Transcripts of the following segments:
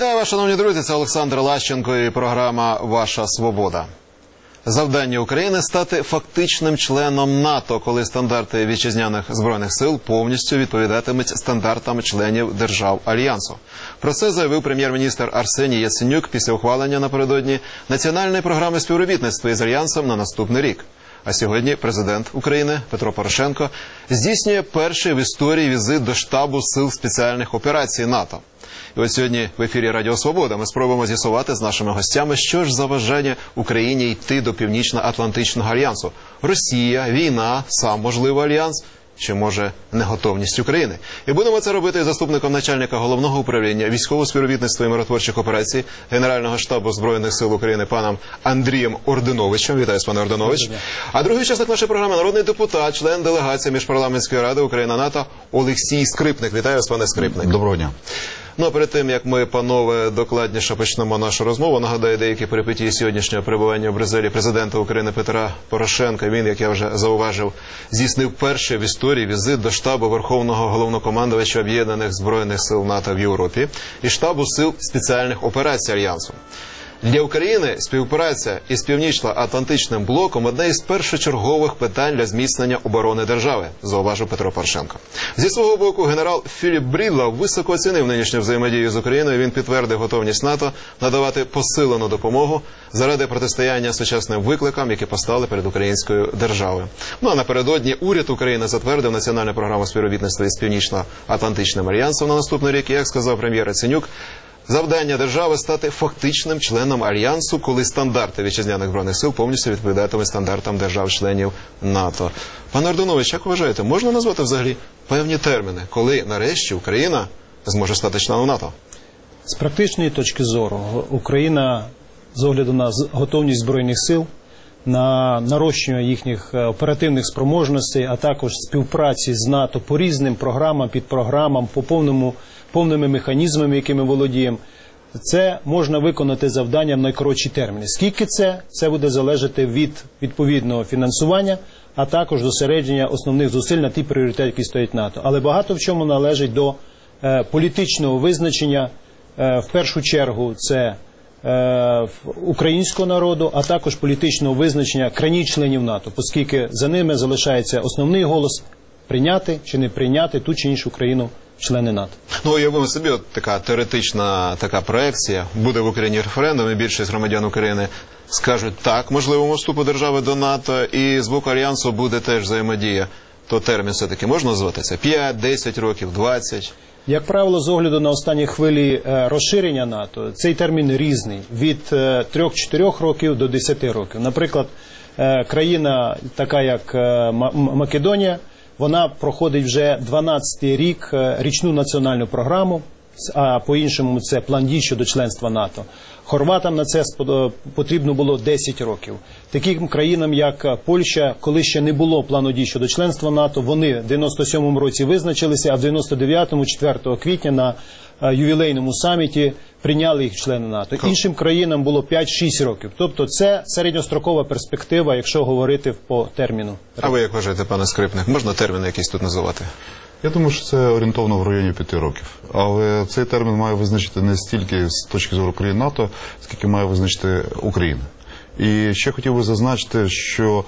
Вітаю вас, шановні друзі, це Олександр Лащенко і програма «Ваша свобода». Завдання України – стати фактичним членом НАТО, коли стандарти вітчизняних збройних сил повністю відповідатимуть стандартам членів держав Альянсу. Про це заявив прем'єр-міністр Арсеній Яценюк після ухвалення напередодні національної програми співробітництва із Альянсом на наступний рік. А сьогодні президент України Петро Порошенко здійснює перший в історії візит до штабу Сил спеціальних операцій НАТО. І от сьогодні в ефірі Радіо Свобода ми спробуємо з'ясувати з нашими гостями, що ж заважає Україні йти до Північно-Атлантичного альянсу. Росія, війна, сам, можливо, альянс, чи, може, неготовність України. І будемо це робити із заступником начальника Головного управління військового співробітництва і миротворчих операцій Генерального штабу Збройних сил України паном Андрієм Ординовичем. Вітаю, пане Ординович. А другий учасник нашої програми – народний депутат, член делегації Міжпарламентської ради Україна-НАТО Олексій Скрипник. Вітаю вас, пане Скрипник. Доброго дня. Ну, а перед тим, як ми, панове, докладніше почнемо нашу розмову, нагадаю деякі перипетії сьогоднішнього перебування в Брюсселі президента України Петра Порошенка. Він, як я вже зауважив, здійснив перший в історії візит до штабу Верховного Головнокомандувача Об'єднаних Збройних сил НАТО в Європі і штабу Сил спеціальних операцій Альянсу. Для України співпраця із Північно-Атлантичним блоком – одне із першочергових питань для зміцнення оборони держави, зауважив Петро Порошенко. Зі свого боку, генерал Філіп Брідлав високо оцінив нинішню взаємодію з Україною. Він підтвердив готовність НАТО надавати посилену допомогу заради протистояння сучасним викликам, які постали перед українською державою. Ну а напередодні уряд України затвердив національну програму співробітництва із Північно-Атлантичним альянсом на наступний рік. І, як сказав прем'єр Яценюк, завдання держави – стати фактичним членом Альянсу, коли стандарти вітчизняних збройних сил повністю відповідатимуть стандартам держав-членів НАТО. Пане Ординович, як вважаєте, можна назвати взагалі певні терміни, коли нарешті Україна зможе стати членом НАТО? З практичної точки зору, Україна, з огляду на готовність збройних сил, на нарощення їхніх оперативних спроможностей, а також співпраці з НАТО по різним програмам, підпрограмам, по повними механізмами, якими володіємо, це можна виконати завдання в найкоротші терміни. Скільки це? Це буде залежати від відповідного фінансування, а також зосередження основних зусиль на ті пріоритети, які стоять НАТО. Але багато в чому належить до політичного визначення, в першу чергу це українського народу, а також політичного визначення країн-членів НАТО, оскільки за ними залишається основний голос прийняти чи не прийняти ту чи іншу країну члени НАТО. Ну, уявимо собі, от така теоретична така проекція. Буде в Україні референдум, і більшість громадян України скажуть так можливому вступу держави до НАТО, і з боку Альянсу буде теж взаємодія. То термін все-таки можна назвати це? 5, 10 років, 20? Як правило, з огляду на останні хвилі розширення НАТО, цей термін різний. Від 3-4 років до 10 років. Наприклад, країна така, як Македонія, вона проходить вже 12-й рік річну національну програму, а по-іншому це план дій щодо членства НАТО. Хорватам на це потрібно було 10 років. Таким країнам, як Польща, коли ще не було плану дій щодо членства НАТО, вони в 97-му році визначилися, а в 99-му, 4 квітня на ювілейному саміті прийняли їх члени НАТО. Іншим країнам було 5-6 років. Тобто це середньострокова перспектива, якщо говорити по терміну. А ви як вважаєте, пане Скрипник, можна терміни якісь тут називати? Я думаю, що це орієнтовно в районі 5 роких. Але цей термін має визначити не стільки з точки зору країн НАТО, скільки має визначити Україна. І ще хотів би зазначити, що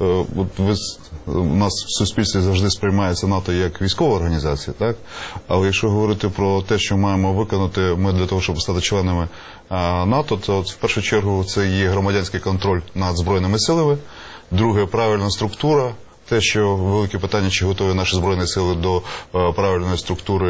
у нас в суспільстві завжди сприймається НАТО як військова організація, так? Але якщо говорити про те, що маємо виконати ми для того, щоб стати членами НАТО, то в першу чергу це є громадянський контроль над Збройними силами, друге – правильна структура, те, що велике питання, чи готові наші Збройні сили до правильної структури,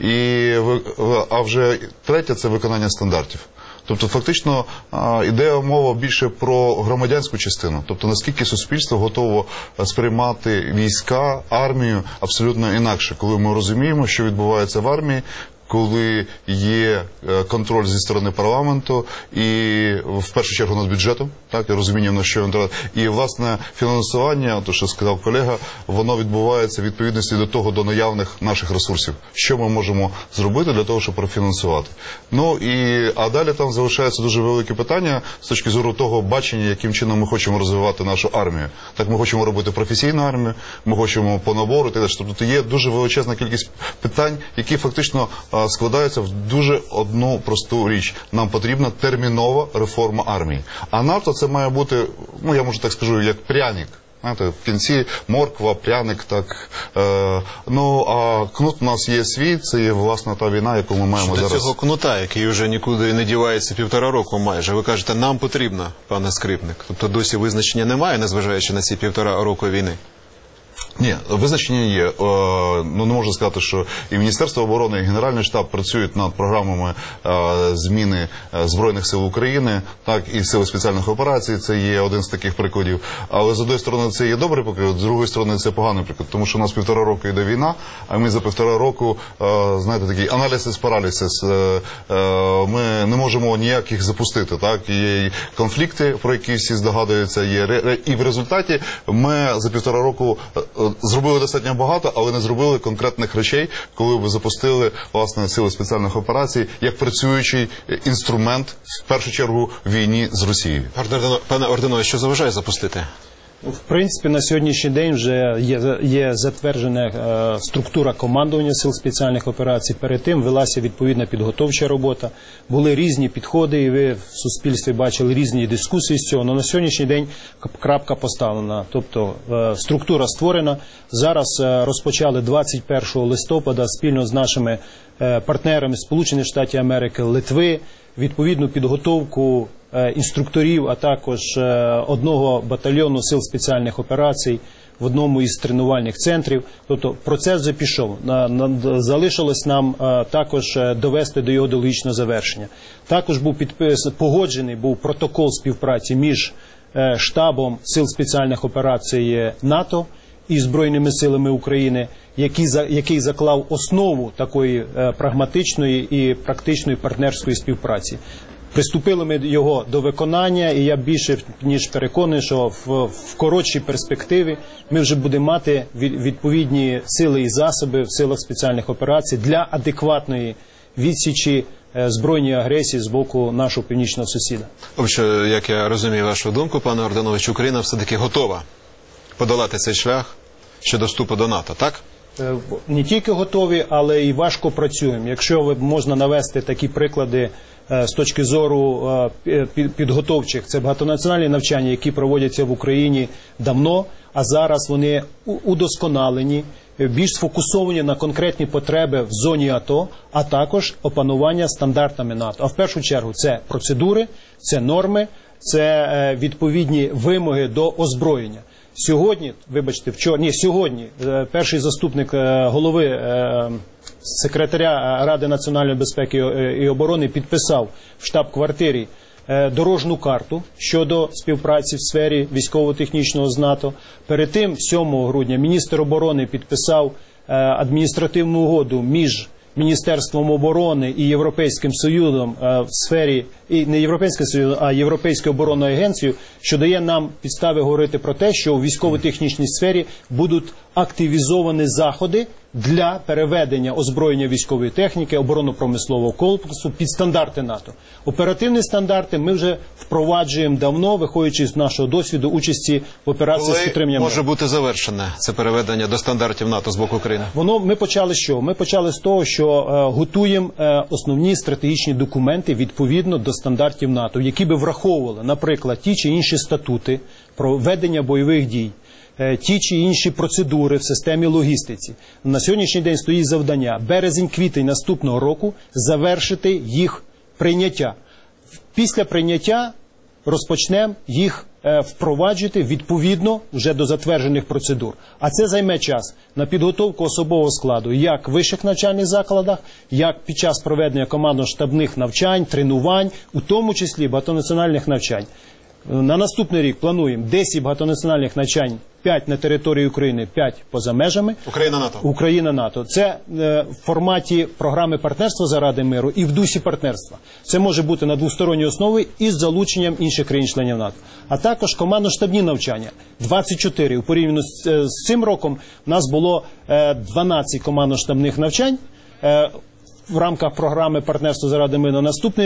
а вже третє – це виконання стандартів. Тобто, фактично, йде мова більше про громадянську частину. Тобто, наскільки суспільство готово сприймати війська, армію абсолютно інакше, коли ми розуміємо, що відбувається в армії, коли є контроль зі сторони парламенту і в першу чергу над бюджетом, так, і розуміння, на що він треба. І, власне, фінансування, то, що сказав колега, воно відбувається в відповідності до того, до наявних наших ресурсів. Що ми можемо зробити для того, щоб профінансувати. Ну, а далі там залишається дуже велике питання з точки зору того бачення, яким чином ми хочемо розвивати нашу армію. Так, ми хочемо робити професійну армію, ми хочемо по набору, і так далі. Тобто є дуже величезна кількість питань, які фактично складаються в дуже одну просту річ. Нам потрібна термінова реформа армії. А НАТО це має бути, я можу так скажу, як пряник. Знаєте, в кінці морква, пряник, так. А кнут у нас є свій, це є, власне, та війна, яку ми маємо зараз. До цього кнута, який вже нікуди не дівається 1,5 року майже, ви кажете, нам потрібно, пане Скрипник. Тобто досі визначення немає, незважаючи на ці 1,5 року війни? Ні, визначення є. Не можна сказати, що і Міністерство оборони, і Генеральний штаб працюють над програмами зміни Збройних сил України, так, і Сили спеціальних операцій, це є один з таких прикладів. Але з однієї сторони це є добрий приклад, з другої сторони це поганий приклад, тому що у нас 1,5 року йде війна, а ми за 1,5 року, знаєте, такий аналізис-паралізис, ми не можемо ніяк їх запустити, так, є конфлікти, про які всі здогадуються, є, і в результаті ми за 1,5 року зробили достатньо багато, але не зробили конкретних речей, коли б запустили, власне, Сили спеціальних операцій як працюючий інструмент, в першу чергу, в війні з Росією. Пане Орданове, що заважає запустити? В принципі, на сьогоднішній день вже є затверджена структура командування Сил спеціальних операцій. Перед тим велася відповідна підготовча робота. Були різні підходи, і ви в суспільстві бачили різні дискусії з цього. Але на сьогоднішній день крапка поставлена. Тобто структура створена. Зараз розпочали 21 листопада спільно з нашими партнерами Сполучених Штатів Америки, Литви, відповідну підготовку інструкторів, а також одного батальйону Сил спеціальних операцій в одному із тренувальних центрів. Тобто процес вже пішов. Залишилось нам також довести до його логічного завершення. Також був погоджений протокол співпраці між штабом Сил спеціальних операцій НАТО і Збройними силами України, який заклав основу такої прагматичної і практичної партнерської співпраці. Приступили ми його до виконання, і я більше ніж переконаний, що в коротшій перспективі ми вже будемо мати відповідні сили і засоби в силах спеціальних операцій для адекватної відсічі збройній агресії з боку нашого північного сусіда. Отже, як я розумію вашу думку, пане Орданович, Україна все-таки готова подолати цей шлях щодо вступу до НАТО, так? Не тільки готові, але і важко працюємо. Якщо можна навести такі приклади з точки зору підготовчих, це багатонаціональні навчання, які проводяться в Україні давно, а зараз вони удосконалені, більш сфокусовані на конкретні потреби в зоні АТО, а також опанування стандартами НАТО. А в першу чергу це процедури, це норми, це відповідні вимоги до озброєння. Сьогодні, сьогодні перший заступник голови секретаря Ради національної безпеки і оборони підписав в штаб-квартирі дорожну карту щодо співпраці в сфері військово-технічного з НАТО. Перед тим, 7 грудня, міністр оборони підписав адміністративну угоду між Міністерством оборони і Європейським Союзом в сфері, і не Європейським Союзом, а Європейською оборонною агенцією, що дає нам підстави говорити про те, що у військово-технічній сфері будуть активізовані заходи для переведення озброєння військової техніки, оборонно-промислового комплексу під стандарти НАТО. Оперативні стандарти ми вже впроваджуємо давно, виходячи з нашого досвіду участі в операції з підтримання може бути завершене це переведення до стандартів НАТО з боку України? Ми почали з чого? Ми почали з того, що готуємо основні стратегічні документи відповідно до стандартів НАТО, які би враховували, наприклад, ті чи інші статути про ведення бойових дій, ті чи інші процедури в системі логістиці. На сьогоднішній день стоїть завдання березень-квітень наступного року завершити їх прийняття. Після прийняття розпочнемо їх впроваджувати відповідно вже до затверджених процедур. А це займе час на підготовку особового складу як в вищих навчальних закладах, як під час проведення командно-штабних навчань, тренувань, у тому числі багатонаціональних навчань. На наступний рік плануємо 10 багатонаціональних навчань, 5 на території України, 5 поза межами. Україна-НАТО. Україна-НАТО. Це в форматі програми партнерства заради миру і в дусі партнерства. Це може бути на двосторонній основі із залученням інших країн-членів НАТО. А також командно-штабні навчання. 24. У порівняно з цим роком у нас було 12 командно-штабних навчань в рамках програми партнерства заради миру. На наступний рік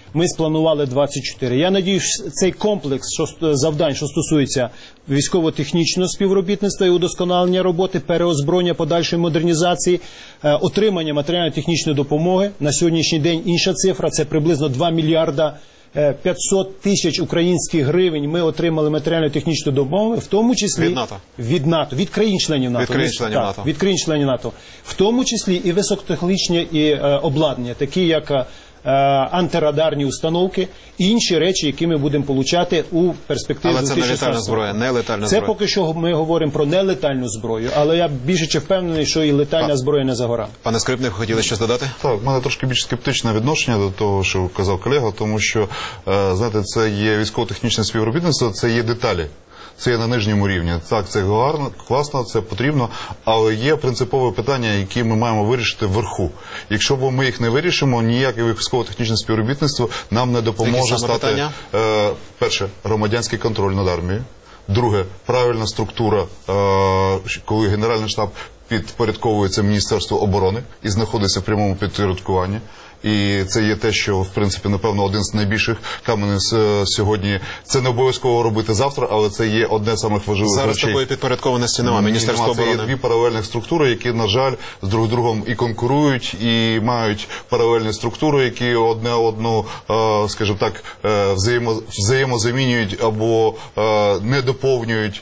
ми спланували 24. Я надіюсь, цей комплекс завдань, що стосується військово-технічного співробітництва і удосконалення роботи, переозброєння, подальшої модернізації, отримання матеріально-технічної допомоги. На сьогоднішній день інша цифра – це приблизно 2 мільярда 500 тисяч українських гривень ми отримали матеріально-технічну допомогу, в тому числі від НАТО, від країн-членів НАТО. Від країн-членів НАТО. В тому числі і високотехнологічні обладнання, такі як антирадарні установки і інші речі, які ми будемо получати у перспективі 2016 року. Але це не летальна зброя, не летальна зброя. Це поки що ми говоримо про нелетальну зброю, але я більше чи впевнений, що і летальна зброя не за горами. Пане Скрипник, хотіли щось додати? Так, в мене трошки більш скептичне відношення до того, що казав колега, тому що, знаєте, це є військово-технічне співробітництво, це є деталі. Це є на нижньому рівні. Так, це гарно, класно, це потрібно, але є принципові питання, які ми маємо вирішити вверху. Якщо ми їх не вирішимо, ніяке військово-технічне співробітництво нам не допоможе стати, перше, громадянський контроль над армією, друге, правильна структура, коли Генеральний штаб підпорядковується Міністерству оборони і знаходиться в прямому підпорядкуванні. І це є те, що, в принципі, напевно, один з найбільших каменів сьогодні. Це не обов'язково робити завтра, але це є одне з самих важливих речей. Зараз такої підпорядкованості немає, Міністерство оборони. Це є дві паралельних структури, які, на жаль, з друг другом і конкурують, і мають паралельні структури, які одне одну, скажімо так, взаємозамінюють або не доповнюють.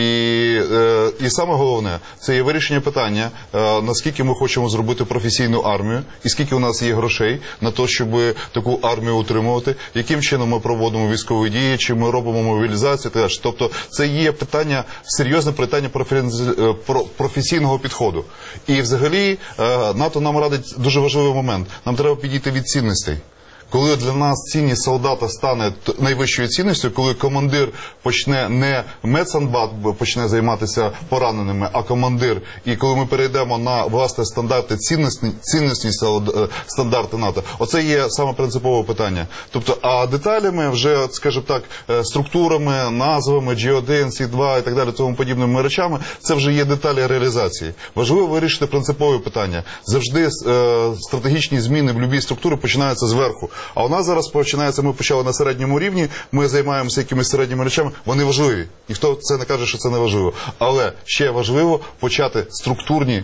І саме головне, це є вирішення питання, наскільки ми хочемо зробити професійну армію, і скільки у нас є грошей на те, щоб таку армію утримувати, яким чином ми проводимо військові дії, чи ми робимо мобілізацію, теж. Тобто це є питання, серйозне питання професійного підходу. І взагалі НАТО нам радить дуже важливий момент. Нам треба підійти від цінностей. Коли для нас цінність солдата стане найвищою цінністю, коли командир почне не медсанбат почне займатися пораненими, а командир, і коли ми перейдемо на власне стандарти цінності стандарти НАТО, оце є саме принципове питання. Тобто, а деталями вже, скажімо так, структурами, назвами, G1, C2 і так далі, тому подібними речами, це вже є деталі реалізації. Важливо вирішити принципові питання. Завжди стратегічні зміни в будь-якій структурі починаються зверху. А у нас зараз починається, ми почали на середньому рівні, ми займаємося якимись середніми речами, вони важливі. Ніхто це не каже, що це не важливо. Але ще важливо почати структурні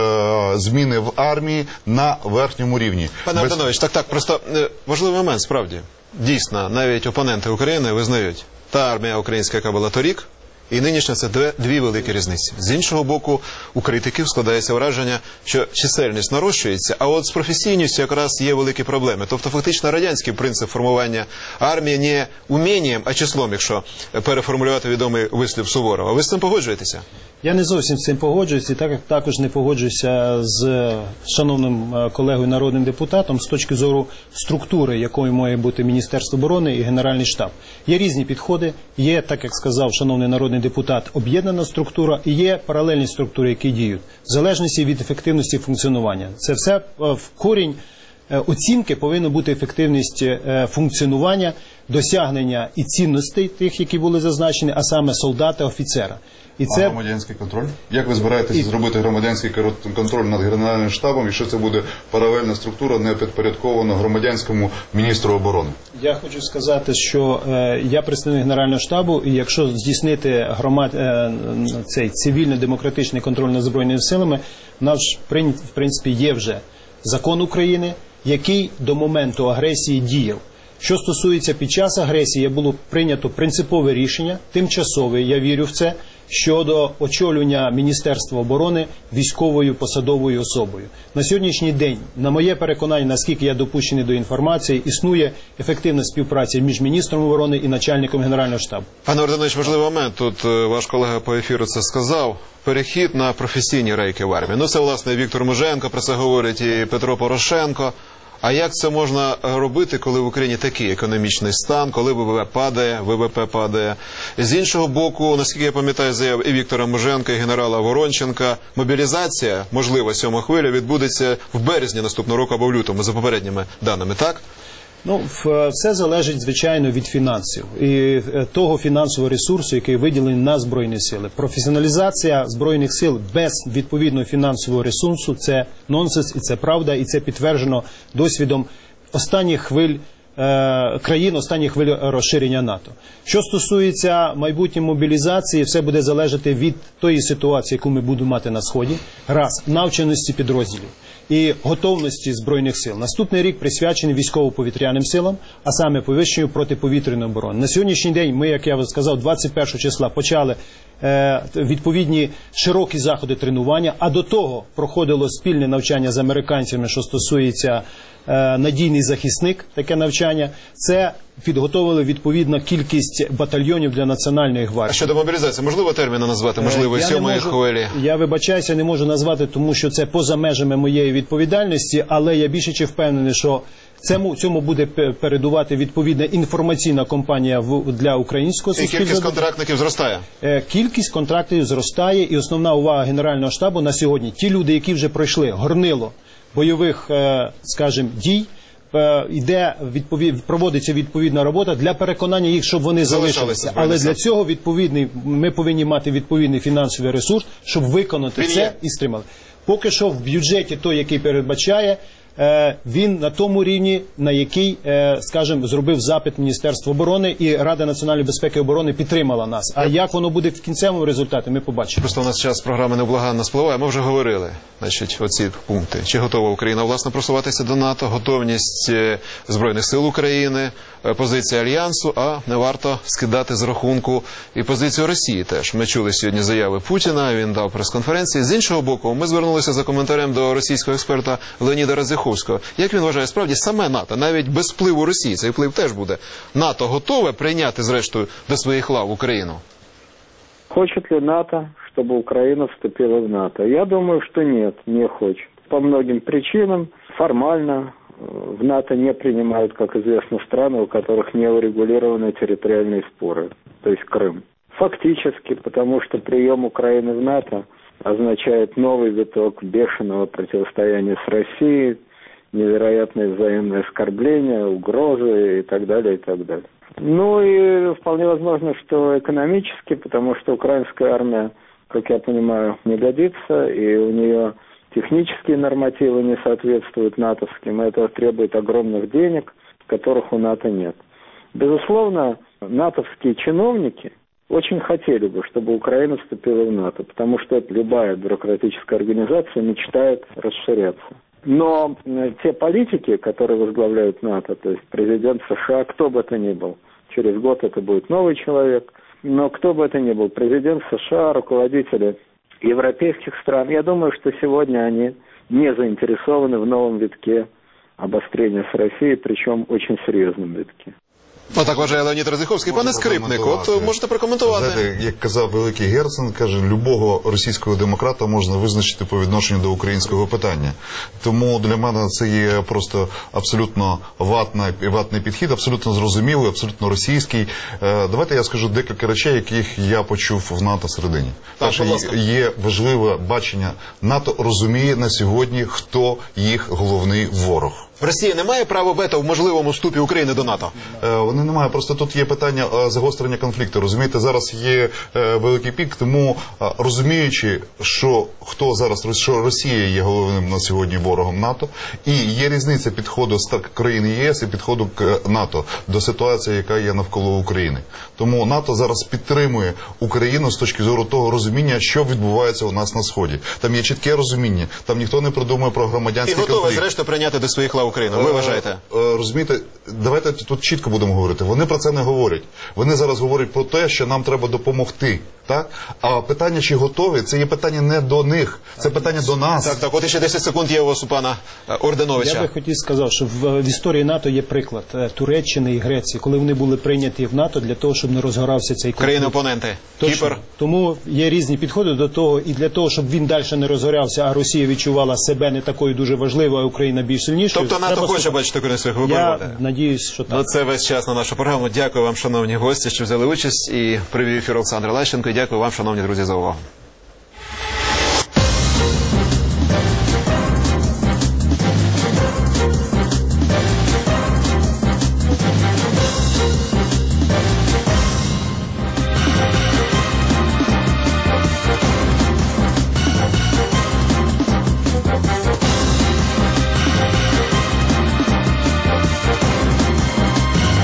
зміни в армії на верхньому рівні. Пане Антонович, так, просто важливий момент, справді. Дійсно, навіть опоненти України визнають, та армія українська, яка була торік, і нинішня – це дві великі різниці. З іншого боку, у критиків складається враження, що чисельність нарощується, а от з професійністю якраз є великі проблеми. Тобто фактично радянський принцип формування армії не умінням, а числом, якщо переформулювати відомий вислів Суворова. Ви з цим погоджуєтеся? Я не зовсім з цим погоджуюся, і також не погоджуюся з шановним колегою народним депутатом з точки зору структури, якою має бути Міністерство оборони і Генеральний штаб. Є різні підходи, є, так як сказав шановний народний депутат, об'єднана структура і є паралельні структури, які діють, в залежності від ефективності функціонування. Це все в корінь оцінки повинна бути ефективність функціонування, досягнення і цінностей тих, які були зазначені, а саме солдата, офіцера. І це... А громадянський контроль? Як ви збираєтеся зробити громадянський контроль над Генеральним штабом, якщо це буде паралельна структура, не підпорядкована громадянському міністру оборони? Я хочу сказати, що я представник Генерального штабу, і якщо здійснити цей цивільно-демократичний контроль над Збройними силами, в нас, в принципі, є вже закон України, який до моменту агресії діяв. Що стосується під час агресії, було прийнято принципове рішення, тимчасове, я вірю в це, щодо очолювання Міністерства оборони військовою посадовою особою. На сьогоднішній день, на моє переконання, наскільки я допущений до інформації, існує ефективна співпраця між міністром оборони і начальником Генерального штабу. Пане Орданович, важливий момент. Тут ваш колега по ефіру це сказав. Перехід на професійні рейки в армії. Ну, це, власне, Віктор Муженко про це говорить і Петро Порошенко. А як це можна робити, коли в Україні такий економічний стан, коли ВВП падає? З іншого боку, наскільки я пам'ятаю заяв і Віктора Муженка, і генерала Воронченка, мобілізація, можливо, 7-ма хвиля, відбудеться в березні наступного року або в лютому, за попередніми даними, так? Ну, все залежить, звичайно, від фінансів і того фінансового ресурсу, який виділений на Збройні сили. Професіоналізація Збройних сил без відповідного фінансового ресурсу – це нонсенс, і це правда, і це підтверджено досвідом останніх хвиль країн останніх хвиль розширення НАТО. Що стосується майбутньої мобілізації, все буде залежати від тої ситуації, яку ми будемо мати на Сході, раз, навченості підрозділів і готовності Збройних сил. Наступний рік присвячений військово-повітряним силам, а саме підвищенню протиповітряної оборони. На сьогоднішній день ми, як я вже сказав, 21 числа почали відповідні широкі заходи тренування, а до того проходило спільне навчання з американцями, що стосується надійний захисник, таке навчання. Це підготовили відповідна кількість батальйонів для Національної А гвардії. щодо мобілізації, можливо терміни назвати, можливо, Я не сьомої можу- хвилі? Я вибачаюся, не можу назвати, тому що це поза межами моєї відповідальності, але я більше чи впевнений, що цьому буде передувати відповідна інформаційна кампанія для українського І кількість суспільства. контрактників зростає. Кількість контрактів зростає, і основна увага Генерального штабу на сьогодні – ті люди, які вже пройшли горнило бойових, скажімо, дій, проводиться відповідна робота для переконання їх, щоб вони залишилися. Але для цього ми повинні мати відповідний фінансовий ресурс, щоб виконати Він це є. і стримати. Поки що в бюджеті той, який передбачає, він на тому рівні, на який, скажімо, зробив запит Міністерство оборони, і Рада національної безпеки і оборони підтримала нас. А як воно буде в кінцевому результаті, ми побачимо. Просто у нас час програми невблаганно спливає. Ми вже говорили, значить, оці пункти. Чи готова Україна, власне, просуватися до НАТО, готовність Збройних сил України, позиція Альянсу, а не варто скидати з рахунку і позицію Росії теж. Ми чули сьогодні заяви Путіна, він дав прес-конференції. З іншого боку, ми звернулися за коментарем до російського експерта Леоніда Радзиховського. Як він вважає, справді, саме НАТО, навіть без впливу Росії, цей вплив теж буде, НАТО готове прийняти, зрештою, до своїх лав Україну? Хочет ли НАТО, чтобы Украина вступила в НАТО? Я думаю, что нет, не хочет. По многим причинам формально в НАТО не принимают, как известно, страны, у которых не урегулированы территориальные споры, то есть Крым. Фактически, потому что прием Украины в НАТО означает новый виток бешеного противостояния с Россией, невероятные взаимные оскорбления, угрозы и так далее, и так далее. Ну и вполне возможно, что экономически, потому что украинская армия, как я понимаю, не годится, и у нее технические нормативы не соответствуют натовским, и это требует огромных денег, которых у НАТО нет. Безусловно, натовские чиновники очень хотели бы, чтобы Украина вступила в НАТО, потому что любая бюрократическая организация мечтает расширяться. Но те политики, которые возглавляют НАТО, то есть президент США, кто бы это ни был, через год это будет новый человек, но кто бы это ни был, президент США, руководители европейских стран, я думаю, что сегодня они не заинтересованы в новом витке обострения с Россией, причем очень серьезном витке. Ну, так вважає Леонід Радзиховський. Пане Скрипник, от можете прокоментувати. Знаєте, як казав великий Герцен, каже, любого російського демократа можна визначити по відношенню до українського питання. Тому для мене це є просто абсолютно ватний підхід, абсолютно зрозумілий, абсолютно російський. Давайте я скажу декілька речей, яких я почув в НАТО середині. Перше, є важливе бачення. НАТО розуміє на сьогодні, хто їх головний ворог. Росія не має права вето в можливому вступі України до НАТО? Вони не мають. Просто тут є питання загострення конфлікту. Розумієте, зараз є великий пік, тому розуміючи, що хто зараз, що Росія є головним на сьогодні ворогом НАТО, і є різниця підходу з країн ЄС і підходу к НАТО до ситуації, яка є навколо України. Тому НАТО зараз підтримує Україну з точки зору того розуміння, що відбувається у нас на Сході. Там є чітке розуміння, там ніхто не придумує про громадянський конфлікт. І готове, зрештою, прийняти до своїх лав Україну. Ви вважаєте? Розумієте, давайте тут чітко будемо говорити. Вони про це не говорять. Вони зараз говорять про те, що нам треба допомогти. Так? А питання, чи готові, це є питання не до них, це питання до нас. Так, от ще 10 секунд є у вас у пана Орденовича. Я би хотів сказати, що в історії НАТО є приклад Туреччини і Греції, коли вони були прийняті в НАТО для того, щоб не розгорався цей конфлікт. Країни-опоненти. Кіпр. Тому є різні підходи до того, і для того, щоб він далі не розгорявся, а Росія відчувала себе не такою дуже важливою, а Україна більш сильнішою. Тобто НАТО хоче бачити Україну своїх виборів? Я надіюсь, що так. Ну, це весь час на нашу програму. Дякую вам, шановні гості, що взяли участь, і привів ефір Олександр Лащенко. І дякую вам, шановні друзі, за увагу.